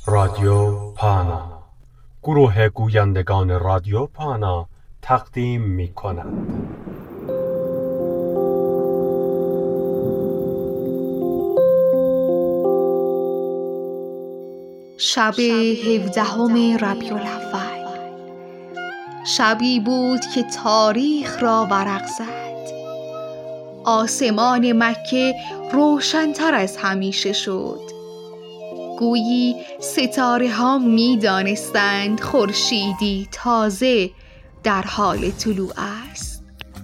رادیو پانا، گروه گویندگان رادیو پانا تقدیم می کند. شب 17 ربیع الاول، شبی بود که تاریخ را ورق زد. آسمان مکه روشن‌تر از همیشه شد. گویی ستاره ها می دانستند خورشیدی تازه در حال طلوع است.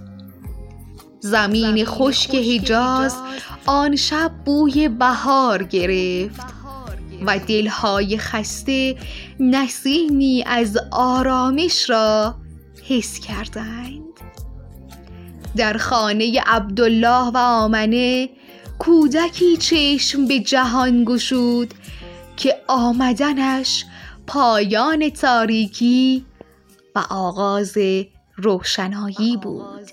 زمین خشک حجاز آن شب بوی بهار گرفت و دلهای خسته نسیمی از آرامش را حس کردند. در خانه عبدالله و آمنه کودکی چشم به جهان گشود که آمدنش پایان تاریکی و آغاز روشنایی بود.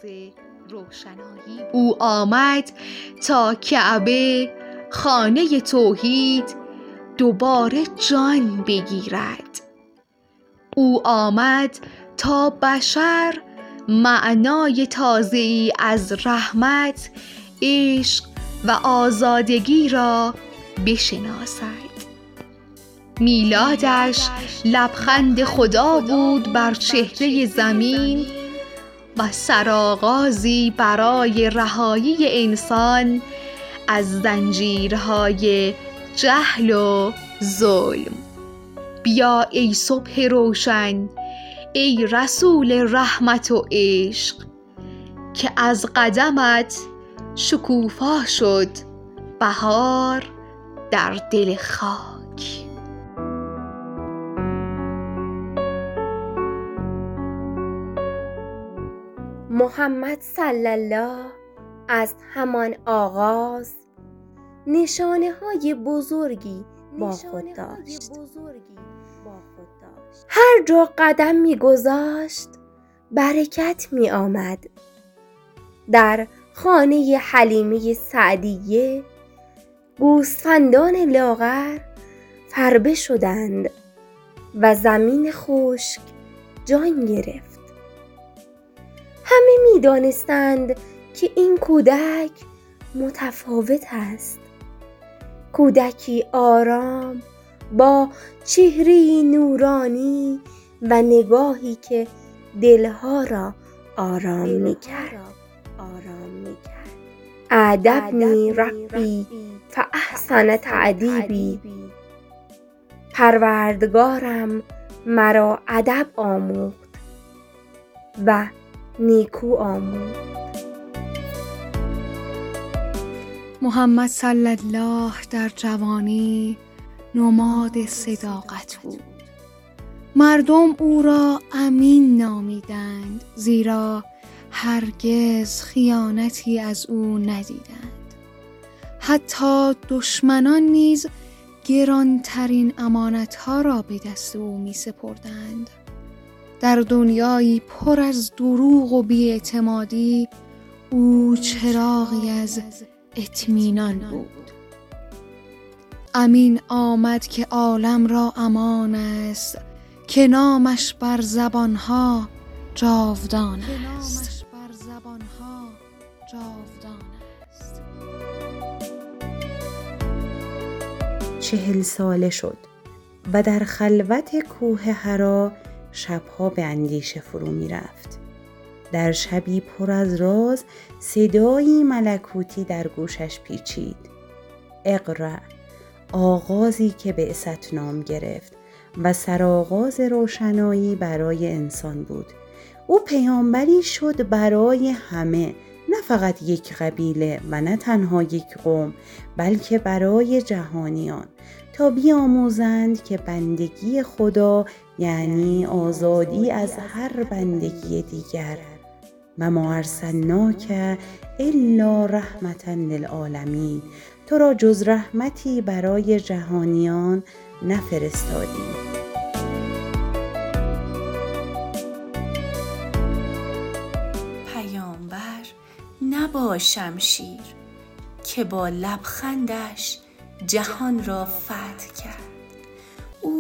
او آمد تا کعبه، خانه توحید، دوباره جان بگیرد. او آمد تا بشر معنای تازه‌ای از رحمت، عشق و آزادگی را بشناسد. میلادش لبخند خدا بود بر چهره زمین و سرآغازی برای رهایی انسان از زنجیرهای جهل و ظلم. بیا ای صبح روشن، ای رسول رحمت و عشق، که از قدمت شکوفا شد بهار در دل خاک. محمد صلی الله از همان آغاز نشانه های بزرگی با خود داشت. هر جا قدم می گذاشت برکت می آمد. در خانه حلیمه سعدیه گوسفندان لاغر فربه شدند و زمین خشک جان گرفت. همه می دانستند که این کودک متفاوت است. کودکی آرام با چهره‌ای نورانی و نگاهی که دلها را آرام می‌کرد. ادبنی ربی فاحسن تأدیبی، پروردگارم مرا ادب آموخت و نیکو آموخت. محمد صلی الله در جوانی نماد صداقت بود. مردم او را امین نامیدند، زیرا هرگز خیانتی از او ندیدند. حتی دشمنان نیز گرانترین امانتها را به دست او می سپردند. در دنیایی پر از دروغ و بی‌اعتمادی، او چراغی از اطمینان بود. امین آمد که عالم را امان است، که نامش بر زبانها جاودان است. 40 ساله شد و در خلوت کوه حرا شبها به اندیشه فرو می رفت. در شبی پر از راز صدایی ملکوتی در گوشش پیچید. اقرأ، آغازی که بعثت نام گرفت و سرآغاز روشنایی برای انسان بود. او پیامبری شد برای همه، نه فقط یک قبیله و نه تنها یک قوم، بلکه برای جهانیان، تا بیاموزند که بندگی خدا یعنی آزادی از هر بندگی دیگر. و ما ارسلناک الا رحمة للعالمین، تو را جز رحمتی برای جهانیان نفرستادیم. پیامبر نبا شمشیر که با لبخندش جهان را فتح کرد. او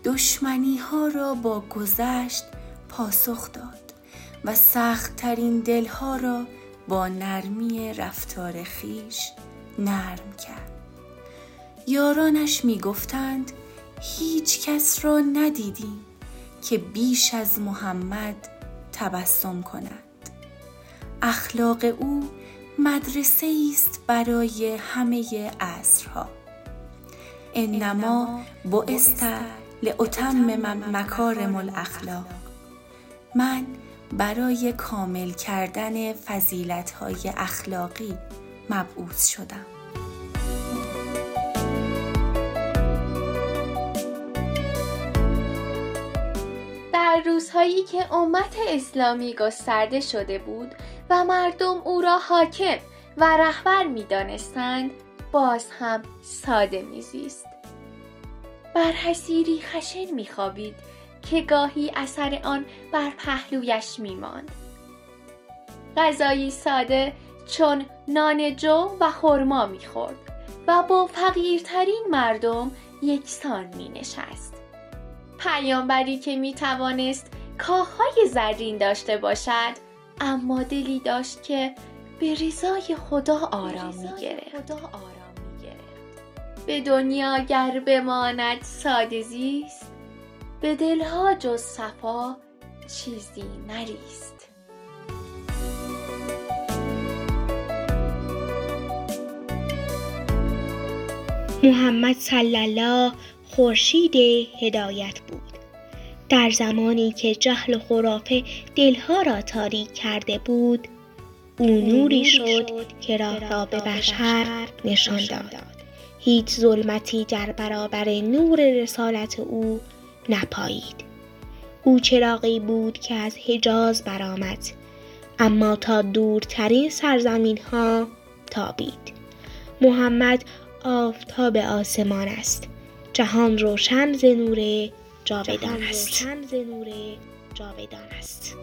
دشمنی ها را با گذشت پاسخ داد و سخت ترین دلها را با نرمی رفتار خویش نرم کرد. یارانش می گفتند هیچ کس را ندیدیم که بیش از محمد تبسم کند. اخلاق او مدرسه است برای همه عصرها. انما بعثت لأتمم مکارم الاخلاق. من برای کامل کردن فضیلت‌های اخلاقی مبعوث شدم. در روزهایی که امت اسلامی گسترده شده بود و مردم او را حاکم و رهبر می دانستند، باز هم ساده می زیست. بر حصیری خشن می خوابید که گاهی اثر آن بر پهلویش می ماند. غذایی ساده چون نان جو و خرما می خورد و با فقیرترین مردم یکسان می نشست. پیامبری که می توانست کاخهای زرین داشته باشد، اما دلی داشت که به رضای خدا آرام می گرفت. به دنیا گر بماند ساده زیست، به دلها جز صفا چیزی نریست. محمد صلی الله خورشید هدایت بود. در زمانی که جهل و خرافه دلها را تاریک کرده بود، او نوری شد که راه را به بشر نشان داد. هیچ ظلمتی در برابر نور رسالت او نپایید. او چراغی بود که از حجاز برآمد، اما تا دورترین سرزمین ها تابید. محمد آفتاب آسمان است. جهان روشن ز نور جاودان است.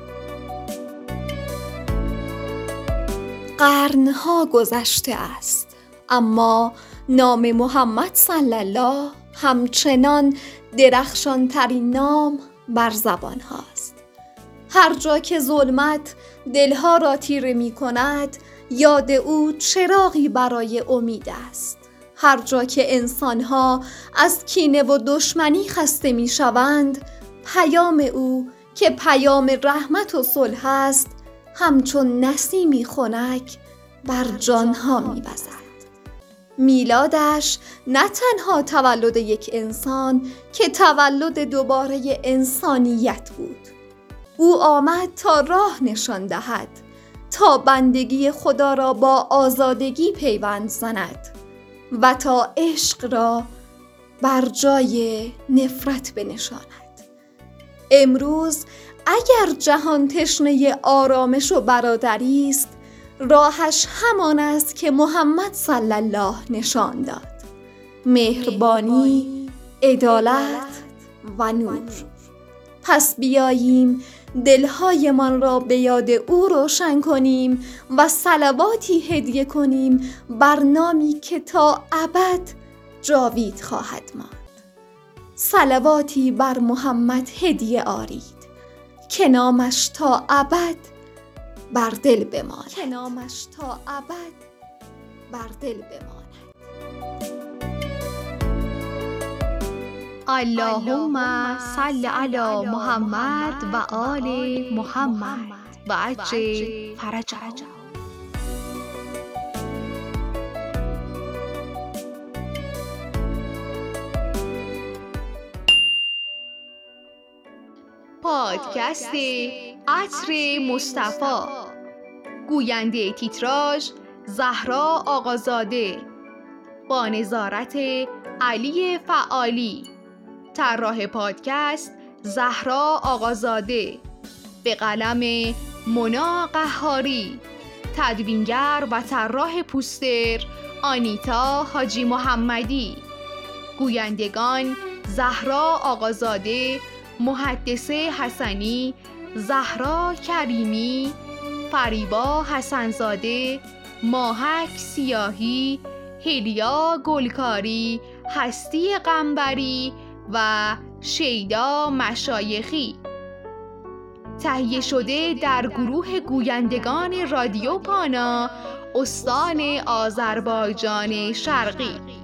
قرنها گذشته است، اما نام محمد صلی الله همچنان درخشان ترین نام بر زبان هاست. هر جا که ظلمت دلها را تیره می کند، یاد او چراغی برای امید است. هر جا که انسانها از کینه و دشمنی خسته می شوند، پیام او که پیام رحمت و صلح است، همچون نسیمی خنک بر جانها می وزد. میلادش نه تنها تولد یک انسان که تولد دوباره انسانیت بود. او آمد تا راه نشان دهد، تا بندگی خدا را با آزادگی پیوند زند و تا عشق را بر جای نفرت بنشاند. امروز اگر جهان تشنه آرامش و برادری است، راهش همان است که محمد صلی الله نشان داد: مهربانی، عدالت و نور. پس بیاییم دلهایمان را به یاد او روشن کنیم و صلواتی هدیه کنیم بر نامی که تا ابد جاوید خواهد ماند. صلواتی بر محمد هدیه آرید که نامش تا ابد بر دل بماند. اللهم صل علی محمد و آل محمد و عجل فرجهم. پادکست عطر مصطفی. گوینده تیتراژ زهرا آقازاده، با نظارت علی فعالی. طراح پادکست زهرا آقازاده، به قلم مونا قهاری. تدوینگر و طراح پوستر آنیتا حاجی محمدی. گویندگان زهرا آقازاده، محدثه حسنی، زهرا کریمی، فریبا حسنزاده، ماهک سیاهی، هیلیا گلکاری، هستی قنبری، و شیدا مشایخی. تهیه شده در گروه گویندگان رادیو پانا استان آذربایجان شرقی.